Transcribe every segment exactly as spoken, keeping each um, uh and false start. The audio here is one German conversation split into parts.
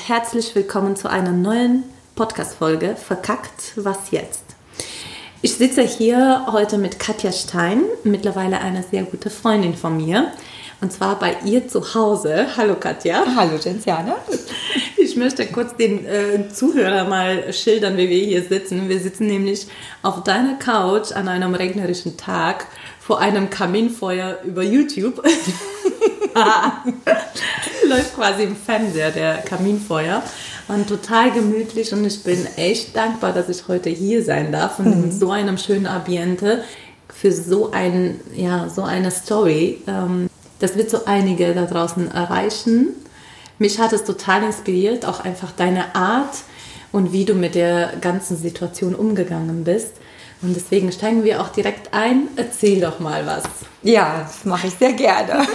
und herzlich willkommen zu einer neuen Podcast-Folge Verkackt, was jetzt? Ich sitze hier heute mit Katja Stein, mittlerweile eine sehr gute Freundin von mir, und zwar bei ihr zu Hause. Hallo Katja. Hallo Genziana. Ich möchte kurz den äh, Zuhörer mal schildern, wie wir hier sitzen. Wir sitzen nämlich auf deiner Couch an einem regnerischen Tag vor einem Kaminfeuer über YouTube. Läuft quasi im Fernseher, der Kaminfeuer. Und total gemütlich, und ich bin echt dankbar, dass ich heute hier sein darf und mhm. in so einem schönen Ambiente für so, ein, ja, so eine Story. Ähm, das wird so einige da draußen erreichen. Mich hat es total inspiriert, auch einfach deine Art und wie du mit der ganzen Situation umgegangen bist. Und deswegen steigen wir auch direkt ein. Erzähl doch mal was. Ja, das mache ich sehr gerne.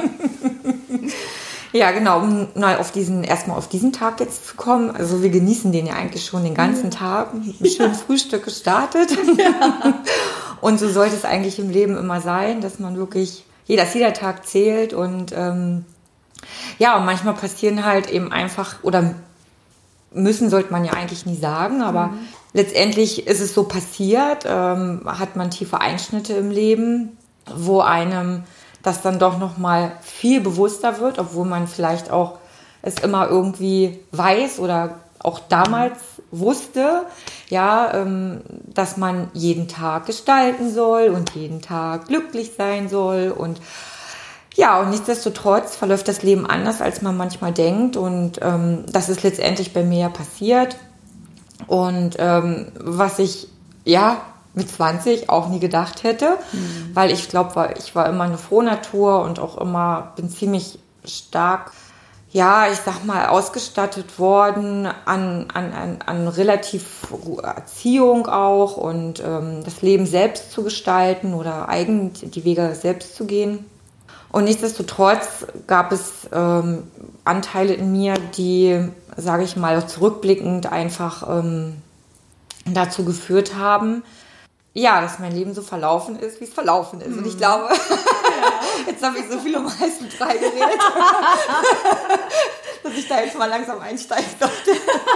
Ja, genau, um neu auf diesen, erstmal auf diesen Tag jetzt zu kommen. Also wir genießen den ja eigentlich schon den ganzen Tag. Mit einem schönen Frühstück gestartet. Ja. Und so sollte es eigentlich im Leben immer sein, dass man wirklich, dass jeder Tag zählt. Und ähm, ja, und manchmal passieren halt eben einfach, oder müssen sollte man ja eigentlich nie sagen, aber mhm. letztendlich ist es so passiert, ähm, hat man tiefe Einschnitte im Leben, wo einem das dann doch noch mal viel bewusster wird, obwohl man vielleicht auch es immer irgendwie weiß oder auch damals wusste, ja, ähm, dass man jeden Tag gestalten soll und jeden Tag glücklich sein soll. Und ja, und nichtsdestotrotz verläuft das Leben anders, als man manchmal denkt. Und ähm, das ist letztendlich bei mir passiert. Und ähm, was ich, ja, mit zwanzig auch nie gedacht hätte, mhm. weil ich glaube, ich war immer eine Frohnatur und auch immer, bin ziemlich stark, ja, ich sag mal, ausgestattet worden an, an, an, an relativ Erziehung auch und ähm, das Leben selbst zu gestalten oder eigen die Wege selbst zu gehen. Und nichtsdestotrotz gab es ähm, Anteile in mir, die, sage ich mal, zurückblickend einfach ähm, dazu geführt haben, ja, dass mein Leben so verlaufen ist, wie es verlaufen ist. Mhm. Und ich glaube, ja. Jetzt habe ich so viel um heißen Brei geredet, dass ich da jetzt mal langsam einsteigen sollte.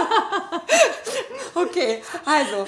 Okay, also.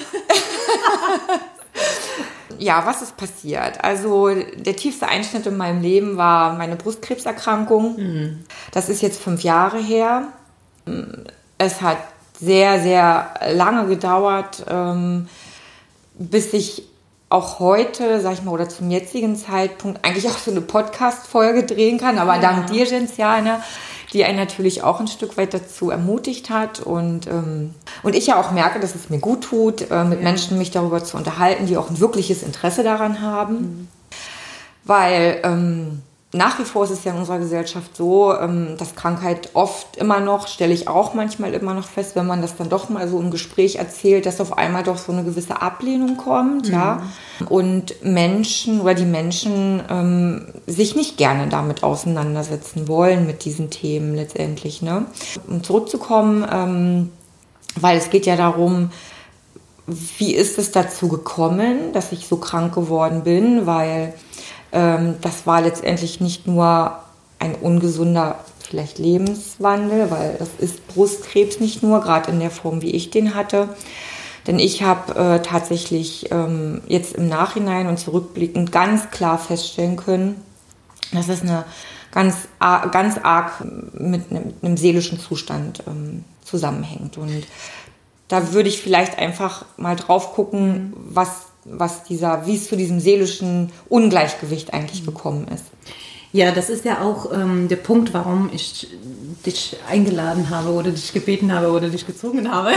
Ja, was ist passiert? Also der tiefste Einschnitt in meinem Leben war meine Brustkrebserkrankung. Mhm. Das ist jetzt fünf Jahre her. Es hat sehr, sehr lange gedauert, ähm, bis ich auch heute, sag ich mal, oder zum jetzigen Zeitpunkt eigentlich auch so eine Podcast-Folge drehen kann. Aber ja. dank dir, Genziana, die einen natürlich auch ein Stück weit dazu ermutigt hat. Und, ähm, und ich ja auch merke, dass es mir gut tut, äh, mit ja. Menschen mich darüber zu unterhalten, die auch ein wirkliches Interesse daran haben. Mhm. Weil ähm, nach wie vor ist es ja in unserer Gesellschaft so, ähm, dass Krankheit oft immer noch, stelle ich auch manchmal immer noch fest, wenn man das dann doch mal so im Gespräch erzählt, dass auf einmal doch so eine gewisse Ablehnung kommt, mhm. ja, und Menschen oder die Menschen ähm, sich nicht gerne damit auseinandersetzen wollen mit diesen Themen letztendlich, ne? Um zurückzukommen, ähm, weil es geht ja darum, wie ist es dazu gekommen, dass ich so krank geworden bin, weil das war letztendlich nicht nur ein ungesunder vielleicht Lebenswandel, weil das ist Brustkrebs nicht nur, gerade in der Form, wie ich den hatte. Denn ich habe äh, tatsächlich ähm, jetzt im Nachhinein und zurückblickend ganz klar feststellen können, dass es eine ganz, ganz arg mit einem, mit einem seelischen Zustand ähm, zusammenhängt. Und da würde ich vielleicht einfach mal drauf gucken, was was dieser, wie es zu diesem seelischen Ungleichgewicht eigentlich gekommen ist. Ja, das ist ja auch ähm, der Punkt, warum ich dich eingeladen habe oder dich gebeten habe oder dich gezwungen habe,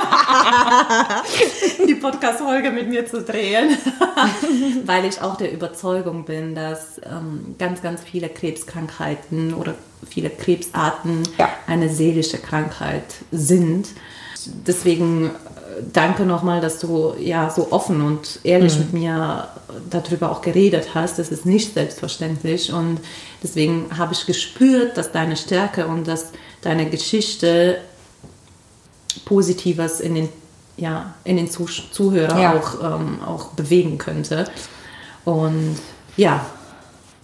die Podcast-Folge mit mir zu drehen, weil ich auch der Überzeugung bin, dass ähm, ganz, ganz viele Krebskrankheiten oder viele Krebsarten ja. eine seelische Krankheit sind. Deswegen danke nochmal, dass du ja so offen und ehrlich mhm. mit mir darüber auch geredet hast. Das ist nicht selbstverständlich, und deswegen habe ich gespürt, dass deine Stärke und dass deine Geschichte Positives in den, ja, in den Zuh- Zuhörer ja. auch, ähm, auch bewegen könnte. Und ja,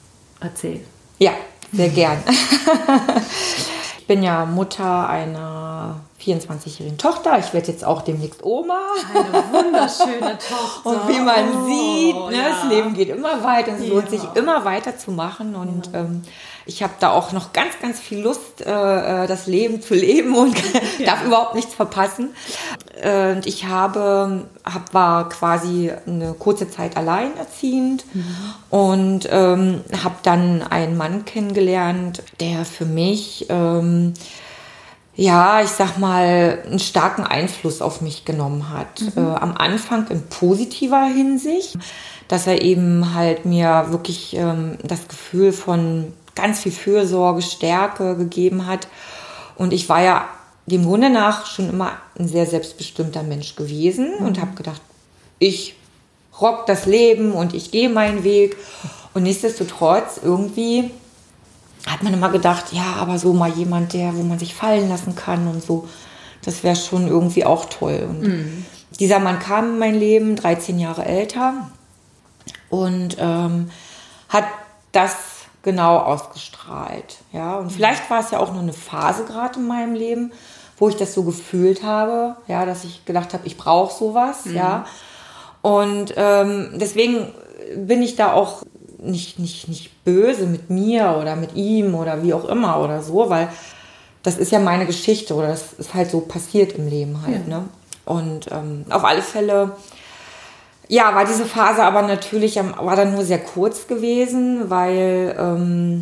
erzähl. Ja, sehr gern. Ich bin ja Mutter einer einer vierundzwanzigjährigen Tochter. Ich werde jetzt auch demnächst Oma. Eine wunderschöne Tochter. Und wie man oh, sieht, ne, ja. das Leben geht immer weiter. Es Ja. lohnt sich immer weiter zu machen. Und ja. ähm, ich habe da auch noch ganz, ganz viel Lust, äh, das Leben zu leben und ja. darf überhaupt nichts verpassen. Und ich habe, hab, war quasi eine kurze Zeit alleinerziehend mhm. und ähm, habe dann einen Mann kennengelernt, der für mich, ähm, ja, ich sag mal, einen starken Einfluss auf mich genommen hat. Mhm. Äh, am Anfang in positiver Hinsicht, dass er eben halt mir wirklich ähm, das Gefühl von ganz viel Fürsorge, Stärke gegeben hat. Und ich war ja dem Grunde nach schon immer ein sehr selbstbestimmter Mensch gewesen mhm. und habe gedacht, ich rock das Leben und ich gehe meinen Weg. Und nichtsdestotrotz irgendwie hat man immer gedacht, ja, aber so mal jemand, der, wo man sich fallen lassen kann und so, das wäre schon irgendwie auch toll. Und mhm. dieser Mann kam in mein Leben, dreizehn Jahre älter und ähm, hat das genau ausgestrahlt. Ja, und vielleicht war es ja auch nur eine Phase gerade in meinem Leben, wo ich das so gefühlt habe, ja, dass ich gedacht habe, ich brauche sowas, mhm. ja. Und ähm, deswegen bin ich da auch nicht, nicht, nicht böse mit mir oder mit ihm oder wie auch immer oder so, weil das ist ja meine Geschichte oder das ist halt so passiert im Leben halt, ja. ne. Und ähm, auf alle Fälle, ja, war diese Phase aber natürlich, war dann nur sehr kurz gewesen, weil ähm,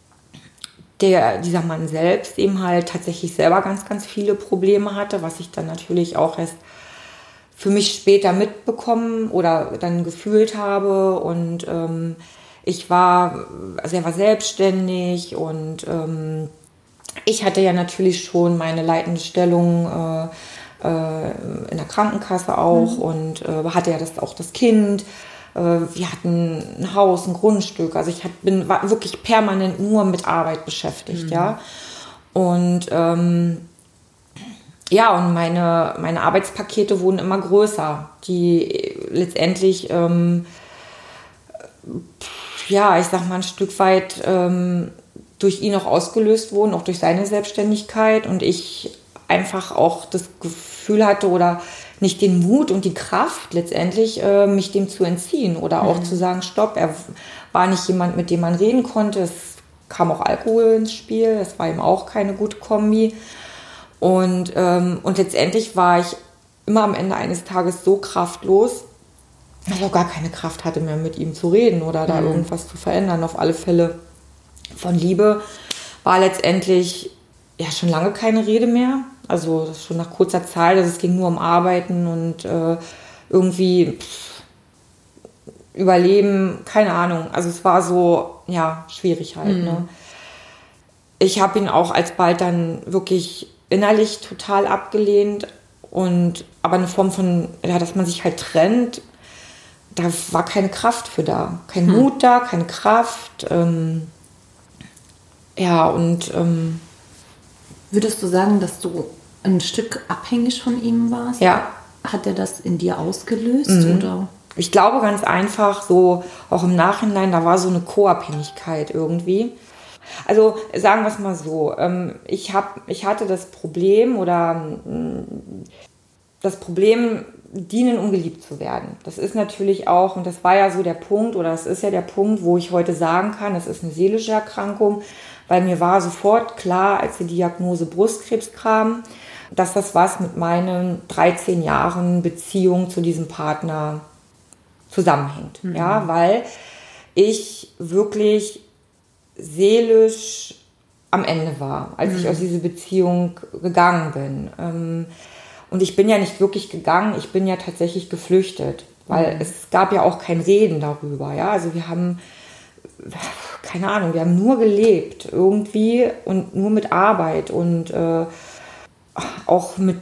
der, dieser Mann selbst eben halt tatsächlich selber ganz, ganz viele Probleme hatte, was ich dann natürlich auch erst für mich später mitbekommen oder dann gefühlt habe. Und ähm, ich war, also er war selbstständig und ähm, ich hatte ja natürlich schon meine leitende Stellung äh, äh, in der Krankenkasse auch mhm. und äh, hatte ja das, auch das Kind. Wir hatten ein Haus, ein Grundstück. Also ich hat, bin, war wirklich permanent nur mit Arbeit beschäftigt, mhm. ja. Und ähm, ja, und meine, meine Arbeitspakete wurden immer größer, die letztendlich, ähm, ja, ich sag mal ein Stück weit ähm, durch ihn auch ausgelöst wurden, auch durch seine Selbstständigkeit. Und ich einfach auch das Gefühl hatte oder nicht den Mut und die Kraft letztendlich, äh, mich dem zu entziehen oder auch mhm. zu sagen, stopp, er war nicht jemand, mit dem man reden konnte. Es kam auch Alkohol ins Spiel, das war ihm auch keine gute Kombi. Und, ähm, und letztendlich war ich immer am Ende eines Tages so kraftlos, dass ich auch gar keine Kraft hatte mehr, mit ihm zu reden oder da mhm. irgendwas zu verändern. Auf alle Fälle von Liebe war letztendlich ja schon lange keine Rede mehr. Also das schon nach kurzer Zeit, also es ging nur um Arbeiten und äh, irgendwie pff, Überleben, keine Ahnung. Also es war so, ja, schwierig halt. Mhm. Ne? Ich habe ihn auch alsbald dann wirklich innerlich total abgelehnt und aber eine Form von, ja, dass man sich halt trennt, da war keine Kraft für da. Kein mhm. Mut da, keine Kraft. Ähm, ja, und ähm, würdest du sagen, dass du ein Stück abhängig von ihm warst? Ja. Hat er das in dir ausgelöst? Mhm. Oder? Ich glaube ganz einfach, so auch im Nachhinein, da war so eine Co-Abhängigkeit irgendwie. Also sagen wir es mal so, ich, hab, ich hatte das Problem oder das Problem, dienen, um geliebt zu werden. Das ist natürlich auch, und das war ja so der Punkt, oder das ist ja der Punkt, wo ich heute sagen kann, es ist eine seelische Erkrankung, weil mir war sofort klar, als die Diagnose Brustkrebs kam, dass das was mit meinen dreizehn Jahren Beziehung zu diesem Partner zusammenhängt. Mhm. Ja, weil ich wirklich seelisch am Ende war, als mhm. ich aus dieser Beziehung gegangen bin. Und ich bin ja nicht wirklich gegangen, ich bin ja tatsächlich geflüchtet, weil mhm. es gab ja auch kein Reden darüber. Ja, also wir haben keine Ahnung, wir haben nur gelebt irgendwie und nur mit Arbeit und äh, auch mit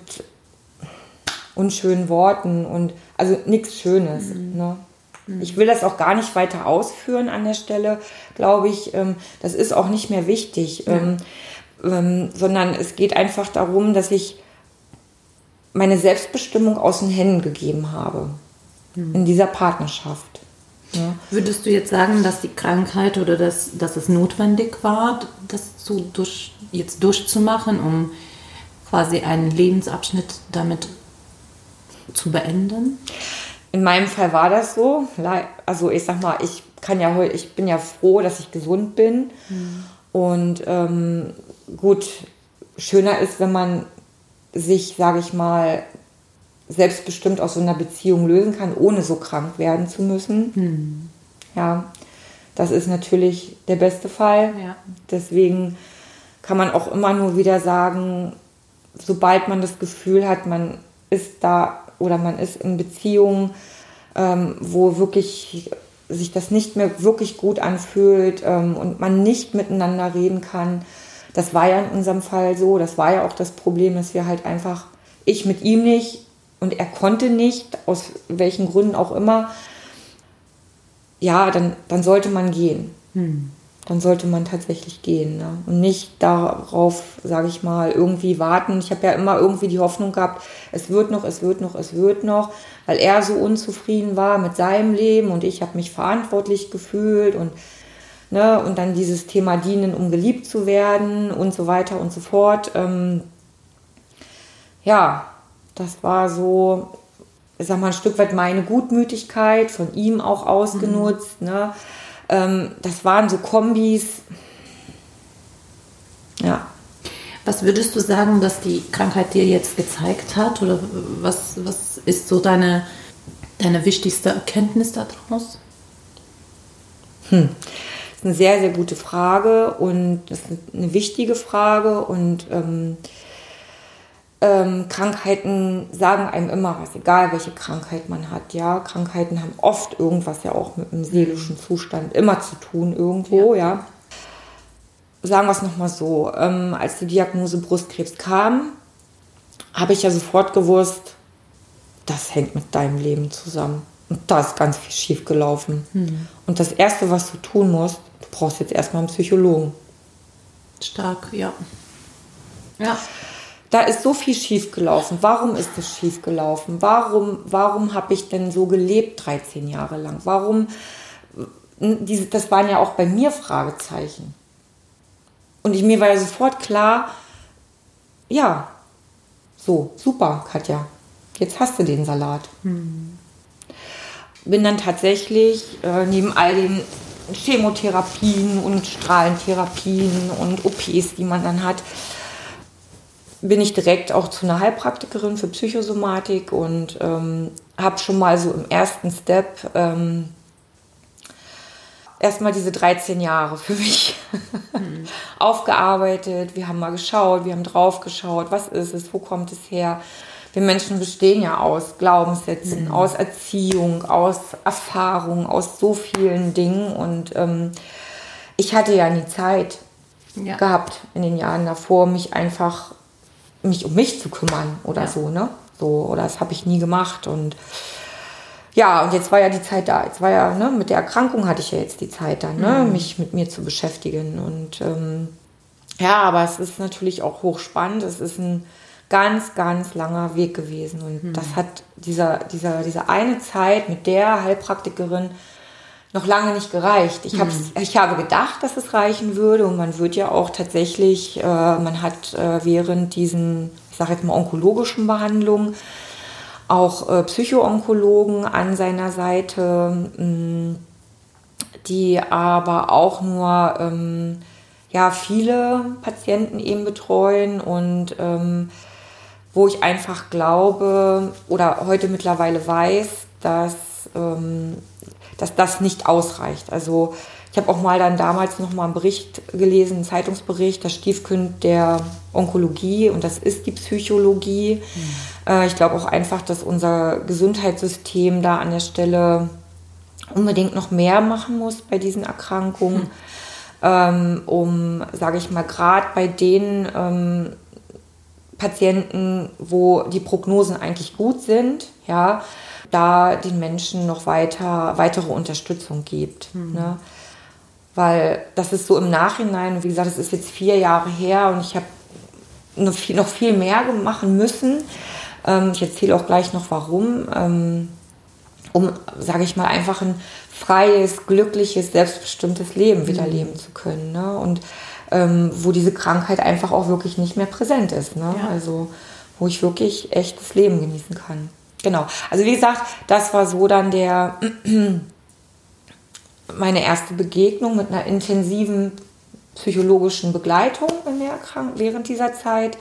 unschönen Worten und also nichts Schönes. Mhm. Ne? Mhm. Ich will das auch gar nicht weiter ausführen an der Stelle, glaube ich. Ähm, das ist auch nicht mehr wichtig, ja. ähm, ähm, sondern es geht einfach darum, dass ich meine Selbstbestimmung aus den Händen gegeben habe mhm. in dieser Partnerschaft. Ja. Würdest du jetzt sagen, dass die Krankheit oder dass, dass es notwendig war, das zu durch, jetzt durchzumachen, um quasi einen Lebensabschnitt damit zu beenden? In meinem Fall war das so. Also ich sag mal, ich kann ja heute, ich bin ja froh, dass ich gesund bin. Mhm. Und ähm, gut, schöner ist, wenn man sich, sage ich mal, selbstbestimmt aus so einer Beziehung lösen kann, ohne so krank werden zu müssen. Mhm. Ja, das ist natürlich der beste Fall. Ja. Deswegen kann man auch immer nur wieder sagen, sobald man das Gefühl hat, man ist da oder man ist in Beziehungen, ähm, wo wirklich sich das nicht mehr wirklich gut anfühlt ähm, und man nicht miteinander reden kann. Das war ja in unserem Fall so. Das war ja auch das Problem, dass wir halt einfach, ich mit ihm nicht und er konnte nicht, aus welchen Gründen auch immer. Ja, dann, dann sollte man gehen. Hm. Dann sollte man tatsächlich gehen. Ne? Und nicht darauf, sage ich mal, irgendwie warten. Ich habe ja immer irgendwie die Hoffnung gehabt, es wird noch, es wird noch, es wird noch. Weil er so unzufrieden war mit seinem Leben und ich habe mich verantwortlich gefühlt. Und, ne, und dann dieses Thema Dienen, um geliebt zu werden und so weiter und so fort. Ähm, ja, das war so, ich sag mal, ein Stück weit meine Gutmütigkeit, von ihm auch ausgenutzt, mhm. ne? Ähm, das waren so Kombis. Ja. Was würdest du sagen, dass die Krankheit dir jetzt gezeigt hat? Oder was, was ist so deine, deine wichtigste Erkenntnis daraus? Hm. Das ist eine sehr, sehr gute Frage und das ist eine wichtige Frage und ähm, Ähm, Krankheiten sagen einem immer was, egal welche Krankheit man hat. Ja, Krankheiten haben oft irgendwas ja auch mit dem seelischen Zustand immer zu tun irgendwo. Ja, ja. Sagen wir es nochmal so, ähm, als die Diagnose Brustkrebs kam, habe ich ja sofort gewusst, das hängt mit deinem Leben zusammen. Und da ist ganz viel schief gelaufen. Mhm. Und das Erste, was du tun musst, du brauchst jetzt erstmal einen Psychologen. Stark, ja. Ja. Da ist so viel schiefgelaufen. Warum ist das schiefgelaufen? Warum, warum habe ich denn so gelebt dreizehn Jahre lang? Warum? Diese, das waren ja auch bei mir Fragezeichen. Und ich, mir war ja sofort klar, ja, so, super, Katja, jetzt hast du den Salat. Hm. Bin dann tatsächlich äh, neben all den Chemotherapien und Strahlentherapien und O Ps, die man dann hat, bin ich direkt auch zu einer Heilpraktikerin für Psychosomatik und ähm, habe schon mal so im ersten Step ähm, erstmal diese dreizehn Jahre für mich mhm. aufgearbeitet. Wir haben mal geschaut, wir haben drauf geschaut, was ist es, wo kommt es her. Wir Menschen bestehen ja aus Glaubenssätzen, mhm. aus Erziehung, aus Erfahrung, aus so vielen Dingen und ähm, ich hatte ja nie Zeit ja. gehabt in den Jahren davor, mich einfach mich um mich zu kümmern oder ja. so, ne? So, oder das habe ich nie gemacht und ja, und jetzt war ja die Zeit da. Jetzt war ja, ne, mit der Erkrankung hatte ich ja jetzt die Zeit dann, ne, mhm. mich mit mir zu beschäftigen und ähm, ja, aber es ist natürlich auch hochspannend. Es ist ein ganz, ganz langer Weg gewesen und mhm. das hat dieser, dieser, diese eine Zeit mit der Heilpraktikerin noch lange nicht gereicht. Ich, hab's, mhm. ich habe gedacht, dass es reichen würde und man wird ja auch tatsächlich, äh, man hat äh, während diesen, ich sage jetzt mal onkologischen Behandlungen auch äh, Psychoonkologen an seiner Seite, mh, die aber auch nur ähm, ja, viele Patienten eben betreuen und ähm, wo ich einfach glaube oder heute mittlerweile weiß, dass ähm, dass das nicht ausreicht. Also ich habe auch mal dann damals noch mal einen Bericht gelesen, einen Zeitungsbericht, das Stiefkind der Onkologie und das ist die Psychologie. Mhm. Äh, ich glaube auch einfach, dass unser Gesundheitssystem da an der Stelle unbedingt noch mehr machen muss bei diesen Erkrankungen, mhm. ähm, um, sage ich mal, gerade bei den ähm, Patienten, wo die Prognosen eigentlich gut sind, ja, da den Menschen noch weiter, weitere Unterstützung gibt. Mhm. Ne? Weil das ist so im Nachhinein, wie gesagt, es ist jetzt vier Jahre her und ich habe noch viel, noch viel mehr machen müssen. Ähm, ich erzähle auch gleich noch warum. Ähm, um, sage ich mal, einfach ein freies, glückliches, selbstbestimmtes Leben wieder mhm. leben zu können. Ne? Und ähm, wo diese Krankheit einfach auch wirklich nicht mehr präsent ist. Ne? Ja. Also wo ich wirklich echt das Leben genießen kann. Genau. Also wie gesagt, das war so dann der meine erste Begegnung mit einer intensiven psychologischen Begleitung in der Erkrankung während dieser Zeit.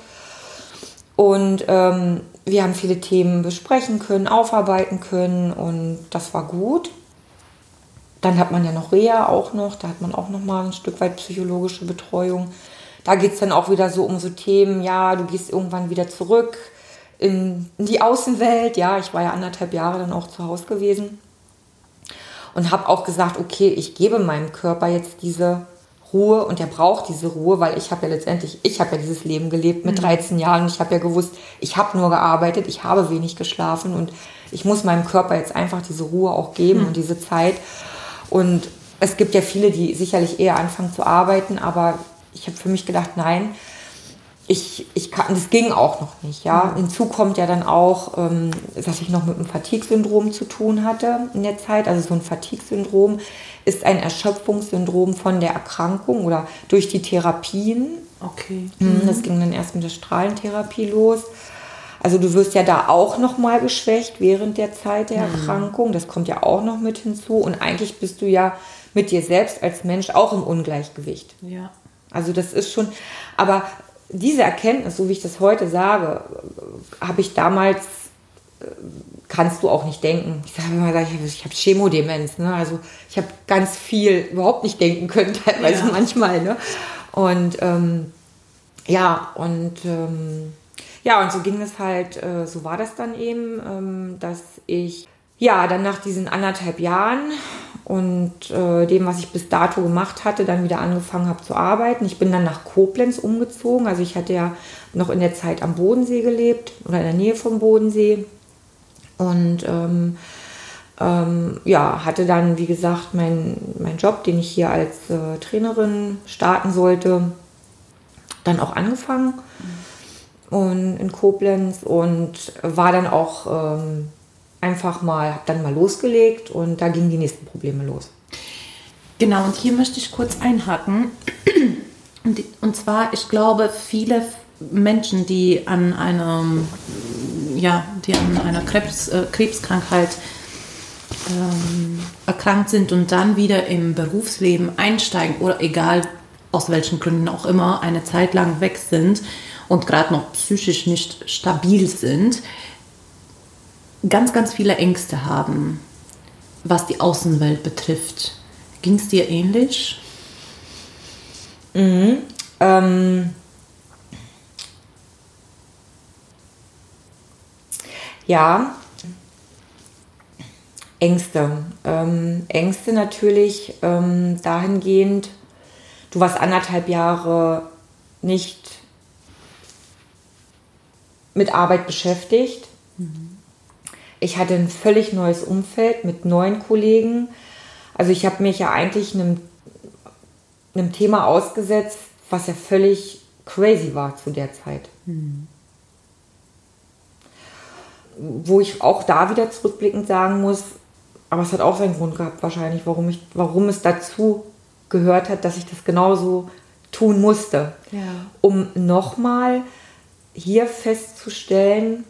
Und ähm, wir haben viele Themen besprechen können, aufarbeiten können und das war gut. Dann hat man ja noch Reha auch noch, da hat man auch noch mal ein Stück weit psychologische Betreuung. Da geht es dann auch wieder so um so Themen, ja, du gehst irgendwann wieder zurück in, in die Außenwelt. Ja, ich war ja anderthalb Jahre dann auch zu Hause gewesen und habe auch gesagt, okay, ich gebe meinem Körper jetzt diese Ruhe und er braucht diese Ruhe, weil ich habe ja letztendlich, ich habe ja dieses Leben gelebt mit dreizehn Jahren und ich habe ja gewusst, ich habe nur gearbeitet, ich habe wenig geschlafen und ich muss meinem Körper jetzt einfach diese Ruhe auch geben mhm. und diese Zeit. Und es gibt ja viele, die sicherlich eher anfangen zu arbeiten, aber ich habe für mich gedacht, nein, ich, ich kann, das ging auch noch nicht. Ja? Mhm. Hinzu kommt ja dann auch, ähm, dass ich noch mit einem Fatigue-Syndrom zu tun hatte in der Zeit. Also so ein Fatigue-Syndrom ist ein Erschöpfungssyndrom von der Erkrankung oder durch die Therapien. Okay. Mhm. Das ging dann erst mit der Strahlentherapie los. Also du wirst ja da auch noch mal geschwächt während der Zeit der mhm. Erkrankung. Das kommt ja auch noch mit hinzu. Und eigentlich bist du ja mit dir selbst als Mensch auch im Ungleichgewicht. Ja. Also das ist schon, aber diese Erkenntnis, so wie ich das heute sage, habe ich damals, kannst du auch nicht denken. Ich sage immer, ich habe Chemodemenz, ne? Also ich habe ganz viel überhaupt nicht denken können, teilweise ja. manchmal. Ne? Und ähm, ja, und ähm, ja, und so ging es halt, äh, so war das dann eben, ähm, dass ich ja dann nach diesen anderthalb Jahren und äh, dem, was ich bis dato gemacht hatte, dann wieder angefangen habe zu arbeiten. Ich bin dann nach Koblenz umgezogen. Also ich hatte ja noch in der Zeit am Bodensee gelebt oder in der Nähe vom Bodensee. Und ähm, ähm, ja, hatte dann, wie gesagt, meinen mein Job, den ich hier als äh, Trainerin starten sollte, dann auch angefangen mhm. und in Koblenz und war dann auch ähm, einfach mal, habe dann mal losgelegt und da gingen die nächsten Probleme los. Genau, und hier möchte ich kurz einhaken. Und, und zwar, ich glaube, viele Menschen, die an einem, ja, die an einer Krebs, äh, Krebskrankheit ähm, erkrankt sind und dann wieder im Berufsleben einsteigen oder egal aus welchen Gründen auch immer, eine Zeit lang weg sind und gerade noch psychisch nicht stabil sind, ganz, ganz viele Ängste haben, was die Außenwelt betrifft. Ging es dir ähnlich? Mhm. Ähm ja, Ängste. Ähm, Ängste natürlich ähm, dahingehend, du warst anderthalb Jahre nicht mit Arbeit beschäftigt. Mhm. Ich hatte ein völlig neues Umfeld mit neuen Kollegen. Also ich habe mich ja eigentlich einem, einem Thema ausgesetzt, was ja völlig crazy war zu der Zeit. Mhm. Wo ich auch da wieder zurückblickend sagen muss, aber es hat auch seinen Grund gehabt wahrscheinlich, warum, ich, warum es dazu gehört hat, dass ich das genauso tun musste. Ja. Um nochmal hier festzustellen,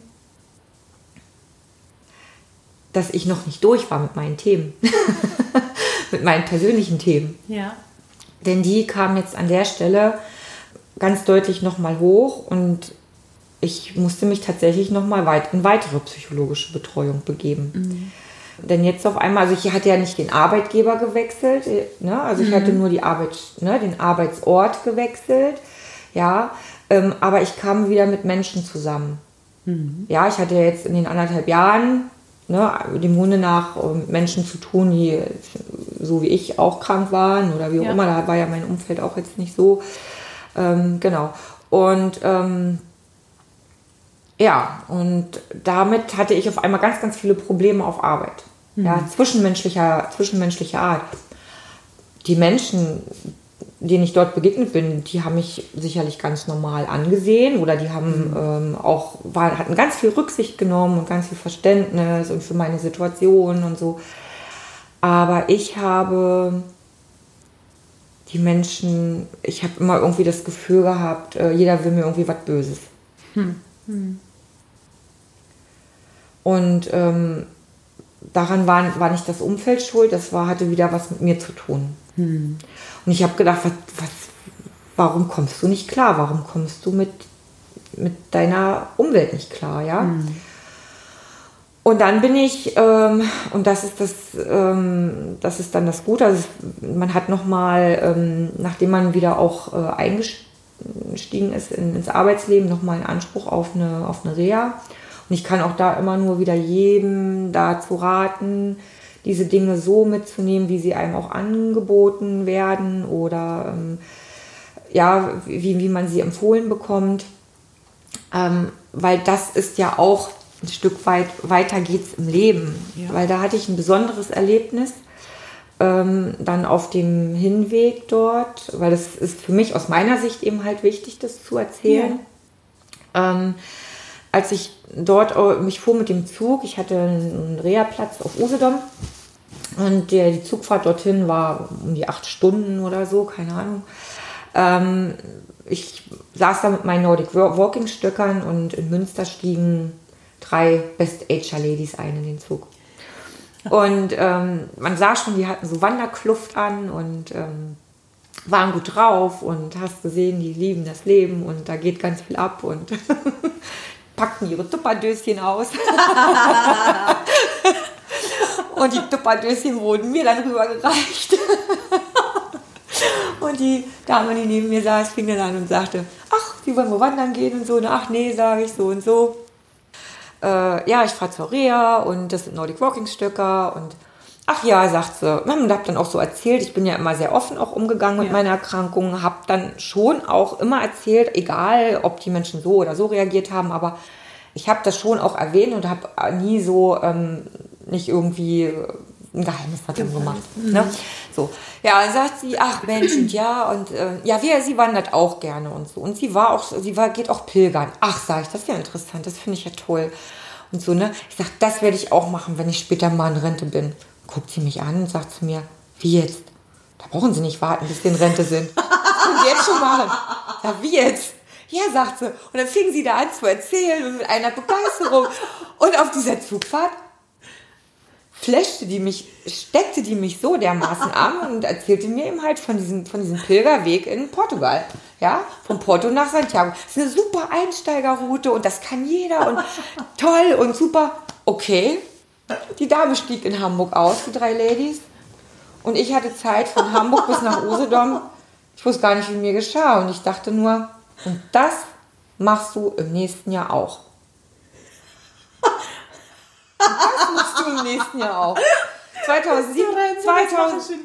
dass ich noch nicht durch war mit meinen Themen, mit meinen persönlichen Themen. Ja. Denn die kamen jetzt an der Stelle ganz deutlich nochmal hoch und ich musste mich tatsächlich nochmal weit in weitere psychologische Betreuung begeben. Mhm. Denn jetzt auf einmal, also ich hatte ja nicht den Arbeitgeber gewechselt, ne? Also ich mhm. hatte nur die Arbeit, ne, den Arbeitsort gewechselt, ja, ähm, aber ich kam wieder mit Menschen zusammen. Mhm. Ja, ich hatte jetzt in den anderthalb Jahren Ne, dem Grunde nach mit Menschen zu tun, die so wie ich auch krank waren oder wie auch ja. immer, da war ja mein Umfeld auch jetzt nicht so. Ähm, genau. Und ähm, ja, und damit hatte ich auf einmal ganz, ganz viele Probleme auf Arbeit. Mhm. Ja, zwischenmenschlicher, zwischenmenschlicher Art. Die Menschen, denen ich dort begegnet bin, die haben mich sicherlich ganz normal angesehen oder die haben mhm. ähm, auch, war, hatten ganz viel Rücksicht genommen und ganz viel Verständnis und für meine Situation und so. Aber ich habe die Menschen, ich habe immer irgendwie das Gefühl gehabt, äh, jeder will mir irgendwie was Böses. Hm. Hm. Und ähm, daran war, war nicht das Umfeld schuld, das war, hatte wieder was mit mir zu tun. Hm. Und ich habe gedacht, was, was, warum kommst du nicht klar? Warum kommst du mit, mit deiner Umwelt nicht klar? Ja? Hm. Und dann bin ich, ähm, und das ist das, ähm, das ist dann das Gute, also man hat nochmal, ähm, nachdem man wieder auch äh, eingestiegen ist in, ins Arbeitsleben, nochmal einen Anspruch auf eine, auf eine Reha. Und ich kann auch da immer nur wieder jedem dazu raten, diese Dinge so mitzunehmen, wie sie einem auch angeboten werden oder ähm, ja, wie, wie man sie empfohlen bekommt. Ähm, weil das ist ja auch ein Stück weit, weiter geht's im Leben. Ja. Weil da hatte ich ein besonderes Erlebnis ähm, dann auf dem Hinweg dort, weil das ist für mich aus meiner Sicht eben halt wichtig, das zu erzählen. Ja. Ähm, als ich dort, mich fuhr mit dem Zug, ich hatte einen Reha-Platz auf Usedom und der, die Zugfahrt dorthin war um die acht Stunden oder so, keine Ahnung. Ähm, ich saß da mit meinen Nordic Walking Stöckern und in Münster stiegen drei Best-Ager-Ladies ein in den Zug. Und ähm, man sah schon, die hatten so Wanderkluft an und ähm, waren gut drauf und hast gesehen, die lieben das Leben und da geht ganz viel ab und packten ihre Tupperdöschen aus. Und die Tupperdöschen wurden mir dann rübergereicht. Und die Dame, die neben mir saß, fing dann an und sagte, ach, Sie wollen wo wandern gehen und so. Und ach nee, sage ich, so und so. Äh, ja, ich fahre zur Reha und das sind Nordic Walking Stöcker und ach ja, sagt sie, und hab dann auch so erzählt, ich bin ja immer sehr offen auch umgegangen mit ja. meiner Erkrankung, habe dann schon auch immer erzählt, egal ob die Menschen so oder so reagiert haben, aber ich habe das schon auch erwähnt und habe nie so ähm, nicht irgendwie ein Geheimnis darum gemacht. Mhm. Ne? So. Ja, dann sagt sie, ach Mensch, und ja, und äh, ja, wir, sie wandert auch gerne und so. Und sie war auch, sie war, geht auch pilgern. Ach, sag ich, das ist ja interessant, das finde ich ja toll. Und so, ne? Ich sag, das werde ich auch machen, wenn ich später mal in Rente bin. Guckt sie mich an und sagt zu mir, wie jetzt? Da brauchen Sie nicht warten, bis Sie in Rente sind. Das können Sie jetzt schon machen. Ja, wie jetzt? Ja, sagt sie. Und dann fing sie da an zu erzählen und mit einer Begeisterung. Und auf dieser Zugfahrt flashte die mich, steckte die mich so dermaßen an und erzählte mir eben halt von diesem, von diesem Pilgerweg in Portugal. Ja, von Porto nach Santiago. Das ist eine super Einsteigerroute und das kann jeder und toll und super. Okay. Die Dame stieg in Hamburg aus, die drei Ladies. Und ich hatte Zeit von Hamburg bis nach Usedom. Ich wusste gar nicht, wie mir geschah. Und ich dachte nur, und das machst du im nächsten Jahr auch. Und das machst du im nächsten Jahr auch. zweitausendsieben, zweitausend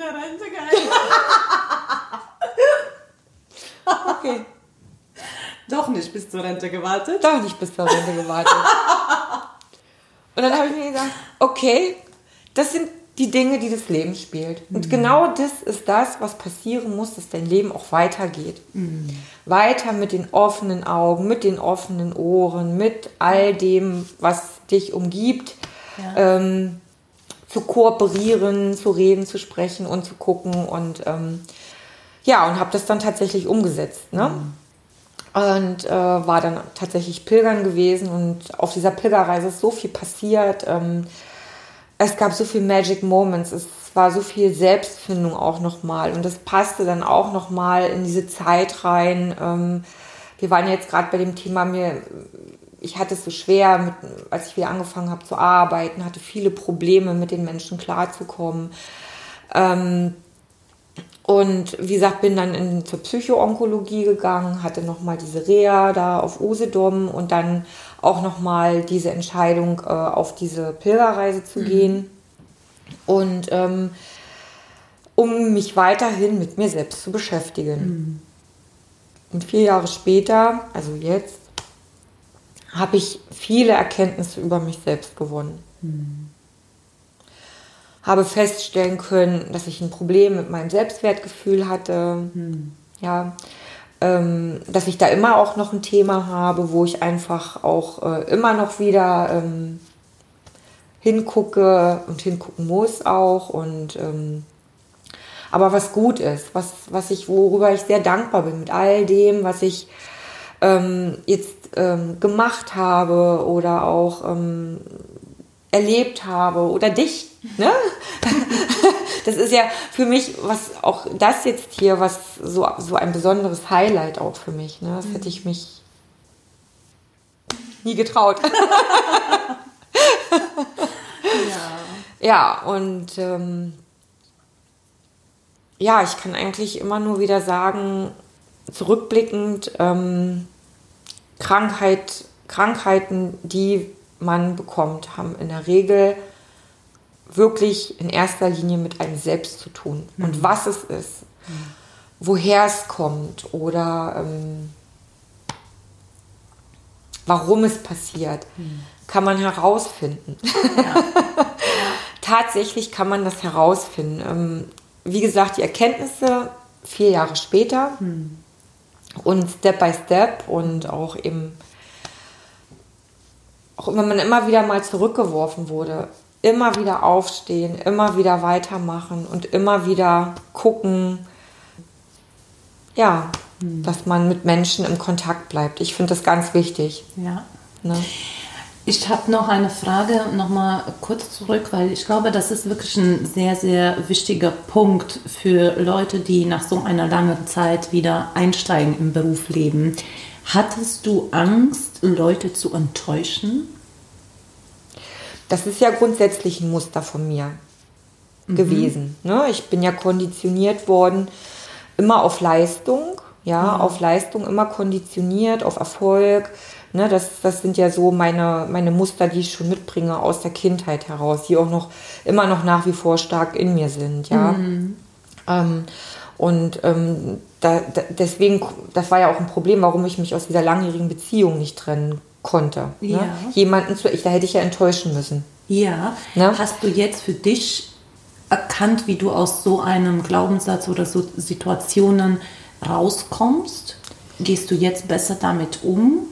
Okay. Doch nicht bis zur Rente gewartet? Doch nicht bis zur Rente gewartet. Und dann habe ich mir gesagt, okay, das sind die Dinge, die das Leben spielt. Und mhm. genau das ist das, was passieren muss, dass dein Leben auch weitergeht. Mhm. Weiter mit den offenen Augen, mit den offenen Ohren, mit all dem, was dich umgibt, ja. ähm, zu kooperieren, zu reden, zu sprechen und zu gucken. Und ähm, ja, und habe das dann tatsächlich umgesetzt. Ne? Mhm. Und äh, war dann tatsächlich pilgern gewesen und auf dieser Pilgerreise ist so viel passiert. Ähm, es gab so viele Magic Moments, es war so viel Selbstfindung auch nochmal und das passte dann auch nochmal in diese Zeit rein. Ähm, wir waren jetzt gerade bei dem Thema, mir, ich hatte es so schwer, mit, als ich wieder angefangen habe zu arbeiten, hatte viele Probleme, mit den Menschen klarzukommen. Ähm, Und wie gesagt, bin dann in, zur Psychoonkologie gegangen, hatte nochmal diese Reha da auf Usedom und dann auch nochmal diese Entscheidung, äh, auf diese Pilgerreise zu mhm. gehen. Und ähm, um mich weiterhin mit mir selbst zu beschäftigen. Mhm. Und vier Jahre später, also jetzt, habe ich viele Erkenntnisse über mich selbst gewonnen. Mhm. Habe feststellen können, dass ich ein Problem mit meinem Selbstwertgefühl hatte, hm. ja, ähm, dass ich da immer auch noch ein Thema habe, wo ich einfach auch äh, immer noch wieder ähm, hingucke und hingucken muss auch und ähm, aber was gut ist, was, was ich, worüber ich sehr dankbar bin mit all dem, was ich ähm, jetzt ähm, gemacht habe oder auch ähm, erlebt habe oder dich, ne? Das ist ja für mich, was auch das jetzt hier, was so, so ein besonderes Highlight auch für mich, ne? Das hätte ich mich nie getraut. Ja. Ja, und ähm, ja, ich kann eigentlich immer nur wieder sagen, zurückblickend, ähm, Krankheit, Krankheiten, die man bekommt, haben in der Regel wirklich in erster Linie mit einem selbst zu tun. Mhm. Und was es ist, mhm. woher es kommt oder ähm, warum es passiert, mhm. kann man herausfinden. Ja. Tatsächlich kann man das herausfinden. Ähm, wie gesagt, die Erkenntnisse vier Jahre später mhm. und Step by Step und auch eben, auch wenn man immer wieder mal zurückgeworfen wurde, immer wieder aufstehen, immer wieder weitermachen und immer wieder gucken, ja, mhm. dass man mit Menschen im Kontakt bleibt. Ich finde das ganz wichtig. Ja. Ne? Ich habe noch eine Frage, nochmal kurz zurück, weil ich glaube, das ist wirklich ein sehr, sehr wichtiger Punkt für Leute, die nach so einer langen Zeit wieder einsteigen im Berufsleben. Hattest du Angst, Leute zu enttäuschen? Das ist ja grundsätzlich ein Muster von mir mhm. gewesen. Ne? Ich bin ja konditioniert worden, immer auf Leistung, ja, mhm. auf Leistung, immer konditioniert, auf Erfolg. Ne, das, das sind ja so meine, meine Muster, die ich schon mitbringe aus der Kindheit heraus, die auch noch immer noch nach wie vor stark in mir sind. Ja? Mhm. Ähm, und ähm, da, da, deswegen, das war ja auch ein Problem, warum ich mich aus dieser langjährigen Beziehung nicht trennen konnte. Ja. Ne? Jemanden zu, ich, da hätte ich ja enttäuschen müssen. Ja. Ne? Hast du jetzt für dich erkannt, wie du aus so einem Glaubenssatz oder so Situationen rauskommst? Gehst du jetzt besser damit um?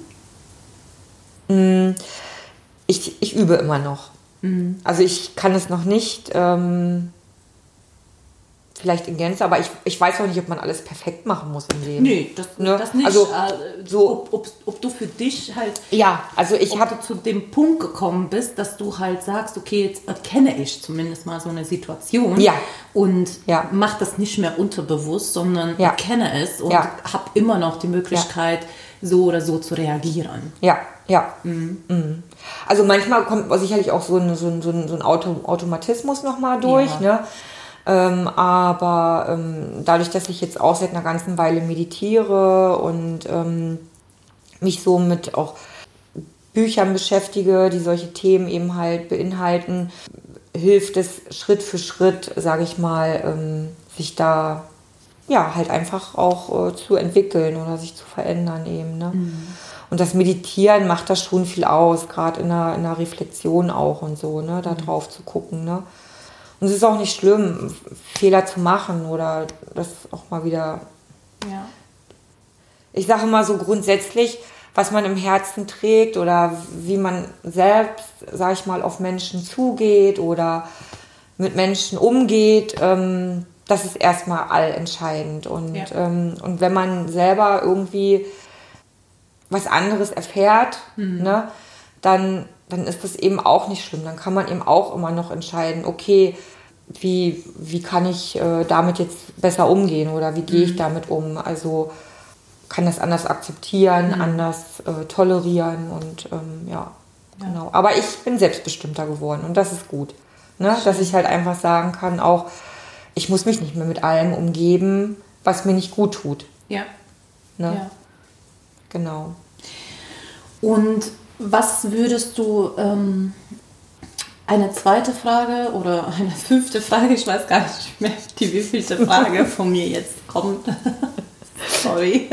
Ich, ich übe immer noch. Mhm. Also ich kann es noch nicht, ähm, vielleicht in Gänze, aber ich, ich weiß auch nicht, ob man alles perfekt machen muss im Leben. Nee, das, ne? das nicht. Also, äh, so, ob, ob, ob du für dich halt, ja, also ich ob hab, du zu dem Punkt gekommen bist, dass du halt sagst, okay, jetzt erkenne ich zumindest mal so eine Situation ja. und ja. mach das nicht mehr unterbewusst, sondern ja. erkenne es und ja. hab immer noch die Möglichkeit, ja. so oder so zu reagieren. Ja. Ja, mhm. Mhm. Also manchmal kommt sicherlich auch so ein, so ein, so ein, so ein Auto, Automatismus nochmal durch, ja. ne? Ähm, aber ähm, dadurch, dass ich jetzt auch seit einer ganzen Weile meditiere und ähm, mich so mit auch Büchern beschäftige, die solche Themen eben halt beinhalten, hilft es Schritt für Schritt, sage ich mal, ähm, sich da ja halt einfach auch äh, zu entwickeln oder sich zu verändern eben, ne? Mhm. Und das Meditieren macht das schon viel aus, gerade in der, in der Reflexion auch und so, ne, da drauf zu gucken, ne. Und es ist auch nicht schlimm, Fehler zu machen oder das auch mal wieder... Ja. Ich sage mal so grundsätzlich, was man im Herzen trägt oder wie man selbst, sage ich mal, auf Menschen zugeht oder mit Menschen umgeht, ähm, das ist erstmal allentscheidend. Und, ja. ähm, und wenn man selber irgendwie was anderes erfährt, mhm. ne, dann, dann ist das eben auch nicht schlimm. Dann kann man eben auch immer noch entscheiden, okay, wie, wie kann ich äh, damit jetzt besser umgehen oder wie gehe ich mhm. damit um? Also kann das anders akzeptieren, mhm. anders äh, tolerieren und ähm, ja, ja, genau. Aber ich bin selbstbestimmter geworden und das ist gut, ne? Dass ich halt einfach sagen kann, auch ich muss mich nicht mehr mit allem umgeben, was mir nicht gut tut. Ja. Ne? Ja. Genau. Und was würdest du, ähm, eine zweite Frage oder eine fünfte Frage, ich weiß gar nicht mehr, die wievielte Frage von mir jetzt kommt. Sorry.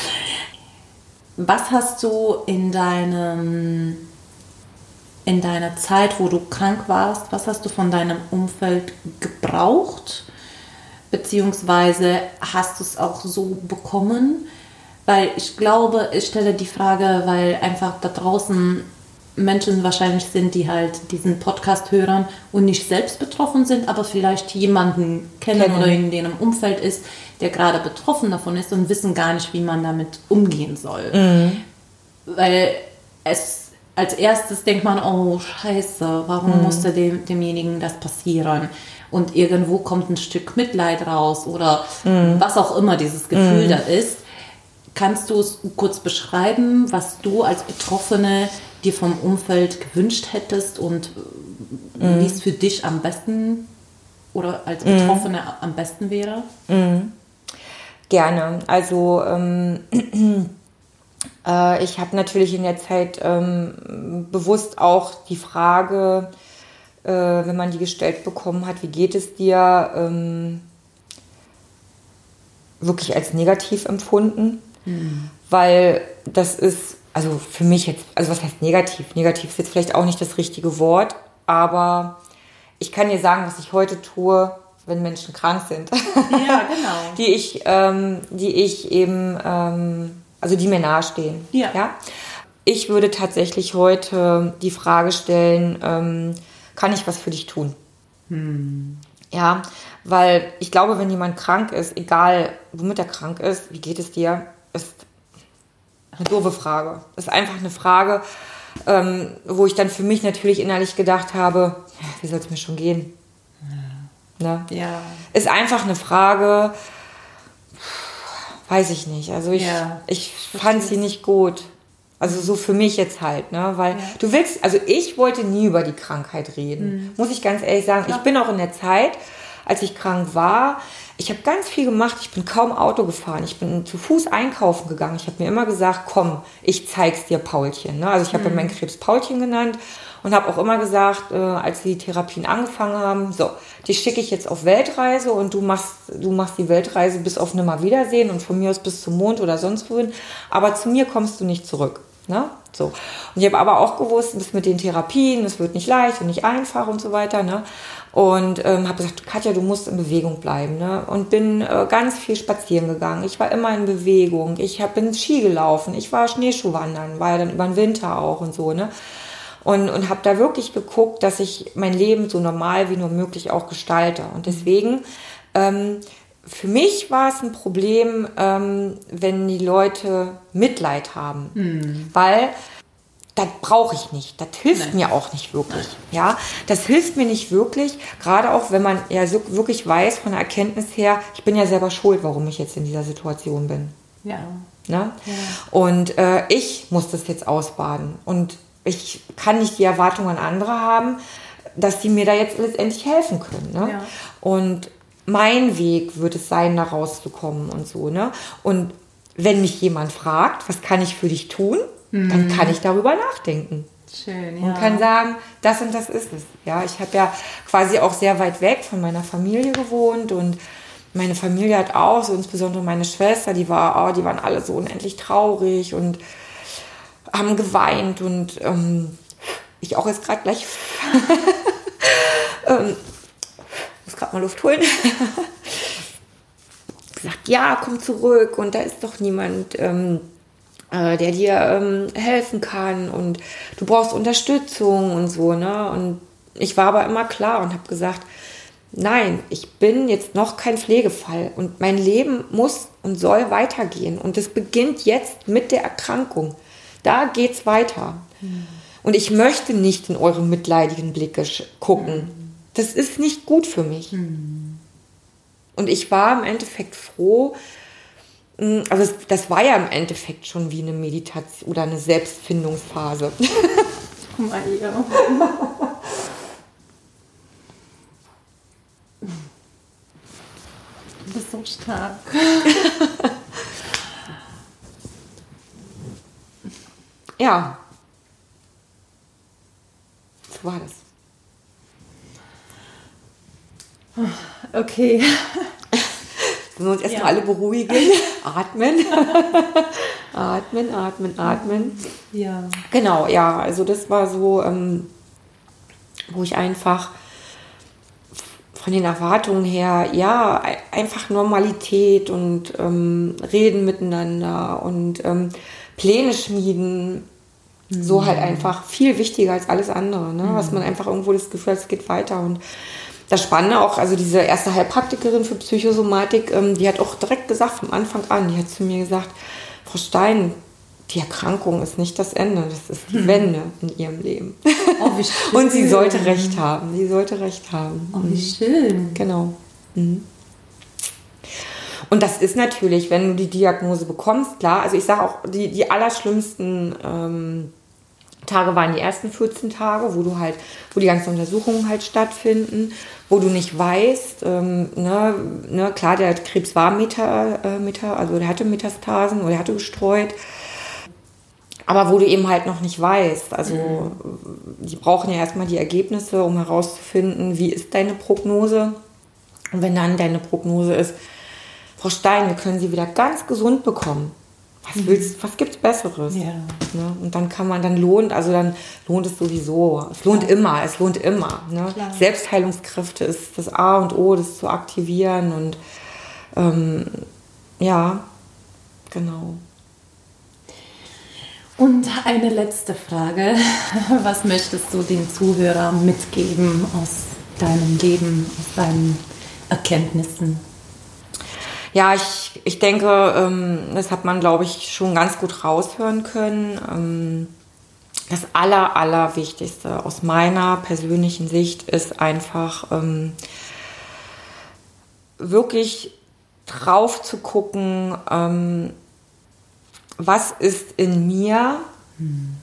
Was hast du in deinem, in deiner Zeit, wo du krank warst, was hast du von deinem Umfeld gebraucht? Beziehungsweise hast du es auch so bekommen? Weil ich glaube, ich stelle die Frage, weil einfach da draußen Menschen wahrscheinlich sind, die halt diesen Podcast hören und nicht selbst betroffen sind, aber vielleicht jemanden kennen, kennen. oder in deren Umfeld ist, der gerade betroffen davon ist und wissen gar nicht, wie man damit umgehen soll. Mhm. Weil es als erstes denkt man, oh Scheiße, warum mhm. musste dem, demjenigen das passieren? Und irgendwo kommt ein Stück Mitleid raus oder mhm. was auch immer dieses Gefühl mhm. da ist. Kannst du es kurz beschreiben, was du als Betroffene dir vom Umfeld gewünscht hättest und mhm. wie es für dich am besten oder als Betroffene mhm. am besten wäre? Mhm. Gerne. Also ähm, äh, ich habe natürlich in der Zeit ähm, bewusst auch die Frage, äh, wenn man die gestellt bekommen hat, wie geht es dir, ähm, wirklich als negativ empfunden. Mhm. Weil das ist, also für mich jetzt, also was heißt negativ? Negativ ist jetzt vielleicht auch nicht das richtige Wort, aber ich kann dir sagen, was ich heute tue, wenn Menschen krank sind. Ja, genau. die ich, ähm, die ich eben, ähm, also die mir nahestehen. Ja. Ja? Ich würde tatsächlich heute die Frage stellen, ähm, kann ich was für dich tun? Hm. Ja, weil ich glaube, wenn jemand krank ist, egal womit er krank ist, wie geht es dir, ist eine doofe Frage. Ist einfach eine Frage, ähm, wo ich dann für mich natürlich innerlich gedacht habe, ja, wie soll es mir schon gehen? Ja. Ne? Ja. Ist einfach eine Frage, weiß ich nicht. Also ich, ja. ich fand sie nicht gut. Also so für mich jetzt halt, ne? Weil ja. du willst, also ich wollte nie über die Krankheit reden, mhm. muss ich ganz ehrlich sagen. Ja. Ich bin auch in der Zeit, als ich krank war, ich habe ganz viel gemacht, ich bin kaum Auto gefahren, ich bin zu Fuß einkaufen gegangen. Ich habe mir immer gesagt, komm, ich zeig's dir, Paulchen. Ne? Also ich habe mhm. meinen Krebs Paulchen genannt und habe auch immer gesagt, äh, als die Therapien angefangen haben, so, die schicke ich jetzt auf Weltreise und du machst, du machst die Weltreise bis auf Nimmerwiedersehen und von mir aus bis zum Mond oder sonst wohin, aber zu mir kommst du nicht zurück. Ne? So. Und ich habe aber auch gewusst, das mit den Therapien, das wird nicht leicht und nicht einfach und so weiter. Ne? Und ähm, habe gesagt, Katja, du musst in Bewegung bleiben. Ne? Und bin äh, ganz viel spazieren gegangen. Ich war immer in Bewegung. Ich hab, bin Ski gelaufen. Ich war Schneeschuhwandern, war ja dann über den Winter auch und so. Ne? Und, und habe da wirklich geguckt, dass ich mein Leben so normal wie nur möglich auch gestalte. Und deswegen... Ähm, Für mich war es ein Problem, ähm, wenn die Leute Mitleid haben, mhm. weil das brauche ich nicht, das hilft Nein. mir auch nicht wirklich. Ja, das hilft mir nicht wirklich, gerade auch wenn man ja so wirklich weiß von der Erkenntnis her, ich bin ja selber schuld, warum ich jetzt in dieser Situation bin. Ja. Ne? Ja. Und äh, ich muss das jetzt ausbaden und ich kann nicht die Erwartung an andere haben, dass die mir da jetzt letztendlich helfen können. Ne? Ja. Und mein Weg wird es sein, da rauszukommen und so, ne? Und wenn mich jemand fragt, was kann ich für dich tun, mhm. dann kann ich darüber nachdenken. Schön, ja. Und kann sagen, das und das ist es. Ja, ich habe ja quasi auch sehr weit weg von meiner Familie gewohnt und meine Familie hat auch, so insbesondere meine Schwester, die war, oh, die waren alle so unendlich traurig und haben geweint und ähm, ich auch jetzt gerade gleich ähm, muss gerade mal Luft holen. Gesagt, ja, komm zurück und da ist doch niemand, ähm, äh, der dir ähm, helfen kann und du brauchst Unterstützung und so, ne? Und ich war aber immer klar und habe gesagt, nein, ich bin jetzt noch kein Pflegefall und mein Leben muss und soll weitergehen und es beginnt jetzt mit der Erkrankung. Da geht's weiter. Mhm. Und ich möchte nicht in eure mitleidigen Blicke gucken. Mhm. Das ist nicht gut für mich. Mhm. Und ich war im Endeffekt froh, also das, das war ja im Endeffekt schon wie eine Meditation oder eine Selbstfindungsphase. Guck mal hier. Du bist so stark. Ja. So war das. Okay. Wir müssen uns erstmal ja. alle beruhigen. Atmen. atmen, atmen, atmen. Ja. Genau, ja. Also das war so, ähm, wo ich einfach von den Erwartungen her, ja, einfach Normalität und ähm, reden miteinander und ähm, Pläne schmieden. Mhm. So halt einfach viel wichtiger als alles andere, ne? Mhm. Was man einfach irgendwo das Gefühl hat, es geht weiter. Und das Spannende auch, also diese erste Heilpraktikerin für Psychosomatik, ähm, die hat auch direkt gesagt, vom Anfang an, die hat zu mir gesagt, Frau Stein, die Erkrankung ist nicht das Ende, das ist die hm. Wende in ihrem Leben. Oh, wie schön. Und sie sollte recht haben, sie sollte recht haben. Oh, wie schön. Genau. Mhm. Und das ist natürlich, wenn du die Diagnose bekommst, klar, also ich sage auch, die, die allerschlimmsten ähm, Tage waren die ersten vierzehn Tage, wo du halt, wo die ganzen Untersuchungen halt stattfinden, wo du nicht weißt, ähm, ne, ne, klar, der Krebs war Meta, äh, Meta, also der hatte Metastasen oder der hatte gestreut, aber wo du eben halt noch nicht weißt, also mhm. die brauchen ja erstmal die Ergebnisse, um herauszufinden, wie ist deine Prognose, und wenn dann deine Prognose ist, Frau Stein, wir können Sie wieder ganz gesund bekommen. Was willst, was gibt's Besseres? Ja. Ne? Und dann kann man, dann lohnt, also dann lohnt es sowieso. Es lohnt Klar. immer, es lohnt immer. Ne? Selbstheilungskräfte ist das A und O, das zu aktivieren und ähm, ja, genau. Und eine letzte Frage. Was möchtest du den Zuhörern mitgeben aus deinem Leben, aus deinen Erkenntnissen? Ja, ich, ich denke, ähm, das hat man, glaube ich, schon ganz gut raushören können. Ähm, das Aller, Allerwichtigste aus meiner persönlichen Sicht ist einfach ähm, wirklich drauf zu gucken, ähm, was ist in mir, hm.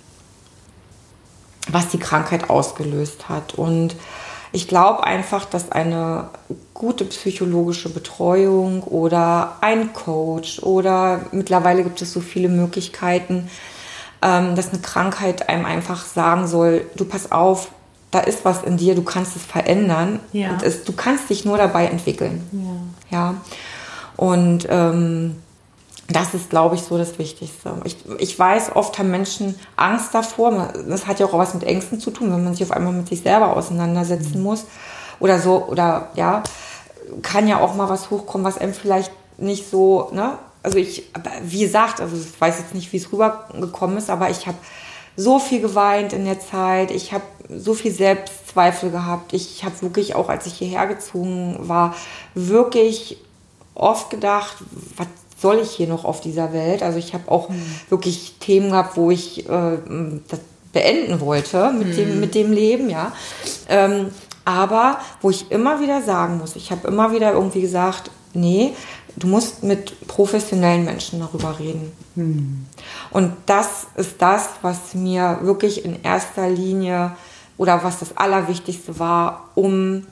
was die Krankheit ausgelöst hat. Und ich glaube einfach, dass eine gute psychologische Betreuung oder ein Coach oder mittlerweile gibt es so viele Möglichkeiten, ähm, dass eine Krankheit einem einfach sagen soll, du pass auf, da ist was in dir, du kannst es verändern. Ja. Und es, du kannst dich nur dabei entwickeln. Ja. Ja. Und ähm, das ist, glaube ich, so das Wichtigste. Ich, ich weiß, oft haben Menschen Angst davor. Das hat ja auch was mit Ängsten zu tun, wenn man sich auf einmal mit sich selber auseinandersetzen mhm. muss. Oder so, oder ja, kann ja auch mal was hochkommen, was einem vielleicht nicht so, ne? Also ich, wie gesagt, also ich weiß jetzt nicht, wie es rübergekommen ist, aber ich habe so viel geweint in der Zeit. Ich habe so viel Selbstzweifel gehabt. Ich habe wirklich auch, als ich hierher gezogen war, wirklich oft gedacht, was soll ich hier noch auf dieser Welt? Also ich habe auch mhm. wirklich Themen gehabt, wo ich äh, das beenden wollte mit, mhm. dem, mit dem Leben, ja. Ähm, aber wo ich immer wieder sagen muss, ich habe immer wieder irgendwie gesagt, nee, du musst mit professionellen Menschen darüber reden. Mhm. Und das ist das, was mir wirklich in erster Linie oder was das Allerwichtigste war, um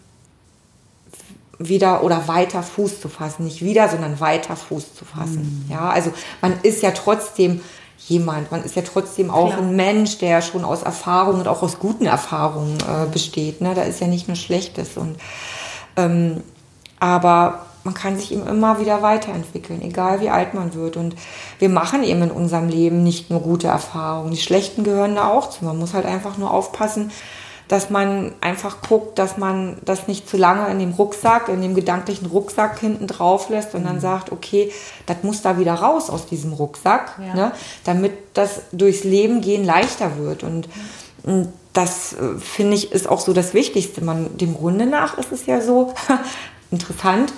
wieder oder weiter Fuß zu fassen. Nicht wieder, sondern weiter Fuß zu fassen. Mhm. Ja, also man ist ja trotzdem jemand, man ist ja trotzdem auch Klar. ein Mensch, der schon aus Erfahrungen und auch aus guten Erfahrungen äh, besteht. Ne? Da ist ja nicht nur Schlechtes. Und, ähm, aber man kann sich eben immer wieder weiterentwickeln, egal wie alt man wird. Und wir machen eben in unserem Leben nicht nur gute Erfahrungen. Die schlechten gehören da auch zu. Man muss halt einfach nur aufpassen, dass man einfach guckt, dass man das nicht zu lange in dem Rucksack, in dem gedanklichen Rucksack hinten drauf lässt und dann sagt, okay, das muss da wieder raus aus diesem Rucksack, ja. ne, damit das durchs Leben gehen leichter wird. Und, und das, äh, finde ich, ist auch so das Wichtigste. Man, dem Grunde nach ist es ja so interessant.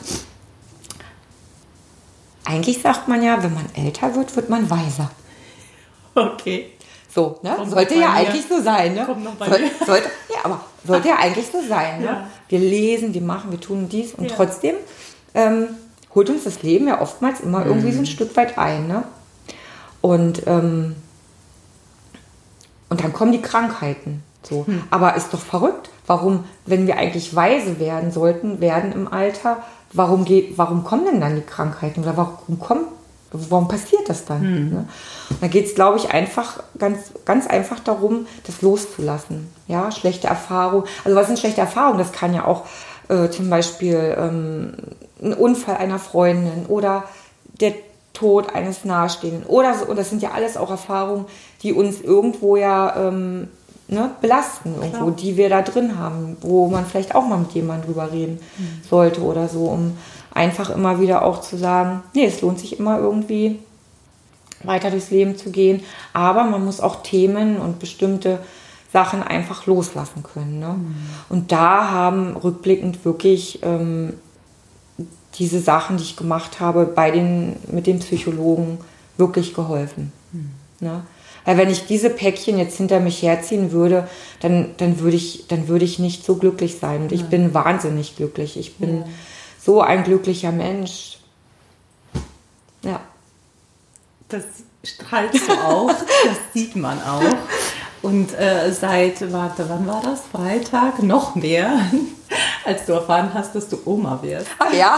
Eigentlich sagt man ja, wenn man älter wird, wird man weiser. Okay. So, ne? Sollte ja eigentlich so sein, ne? Kommt noch bei Soll, mir. Sollte, ja, aber sollte ja eigentlich so sein, ne? Ja. Wir lesen, wir machen, wir tun dies und ja. trotzdem ähm, holt uns das Leben ja oftmals immer mhm. irgendwie so ein Stück weit ein, ne? Und, ähm, und dann kommen die Krankheiten, so. Mhm. Aber ist doch verrückt, warum, wenn wir eigentlich weise werden sollten, werden im Alter, warum geht, warum kommen denn dann die Krankheiten oder warum kommt Warum passiert das dann? Mhm. Ne? Da geht es, glaube ich, einfach ganz, ganz einfach darum, das loszulassen. Ja, schlechte Erfahrungen. Also was sind schlechte Erfahrungen? Das kann ja auch äh, zum Beispiel ähm, ein Unfall einer Freundin oder der Tod eines Nahestehenden oder so. Und das sind ja alles auch Erfahrungen, die uns irgendwo ja ähm, ne, belasten, irgendwo, Klar. die wir da drin haben, wo man vielleicht auch mal mit jemandem drüber reden mhm. sollte oder so, um einfach immer wieder auch zu sagen, nee, es lohnt sich immer irgendwie weiter durchs Leben zu gehen. Aber man muss auch Themen und bestimmte Sachen einfach loslassen können. Ne? Mhm. Und da haben rückblickend wirklich ähm, diese Sachen, die ich gemacht habe, bei den, mit den Psychologen wirklich geholfen. Mhm. Ne? Weil wenn ich diese Päckchen jetzt hinter mich herziehen würde, dann, dann, würde, ich, dann würde ich nicht so glücklich sein. Und ich ja. bin wahnsinnig glücklich. Ich bin ja. so ein glücklicher Mensch. Ja. Das strahlst du auch, das sieht man auch. Und äh, seit, warte, wann war das? Freitag? Noch mehr, als du erfahren hast, dass du Oma wirst. Ach ja.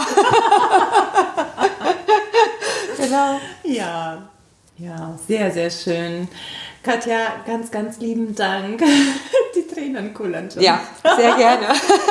Genau. Ja, ja, sehr, sehr schön. Katja, ganz, ganz lieben Dank. Die Tränen kullern schon. Ja, sehr gerne.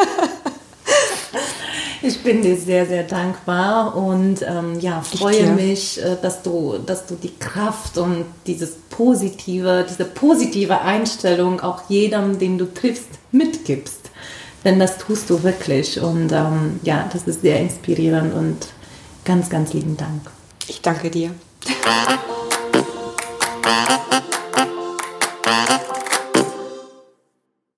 Ich bin dir sehr, sehr dankbar und ähm, ja, freue mich, äh, dass du, dass du die Kraft und dieses positive, diese positive Einstellung auch jedem, den du triffst, mitgibst. Denn das tust du wirklich und ähm, ja, das ist sehr inspirierend und ganz, ganz lieben Dank. Ich danke dir.